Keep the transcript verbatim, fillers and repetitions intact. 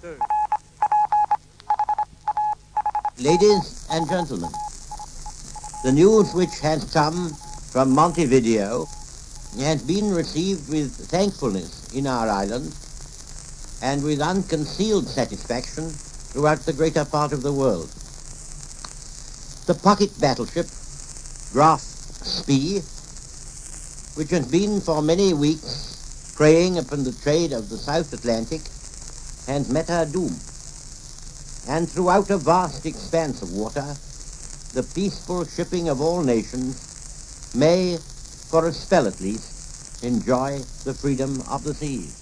Ladies and gentlemen, the news which has come from Montevideo has been received with thankfulness in our island and with unconcealed satisfaction throughout the greater part of the world. The pocket battleship Graf Spee, which has been for many weeks preying upon the trade of the South Atlantic, has met her doom. And throughout a vast expanse of water, the peaceful shipping of all nations may, for a spell at least, enjoy the freedom of the seas.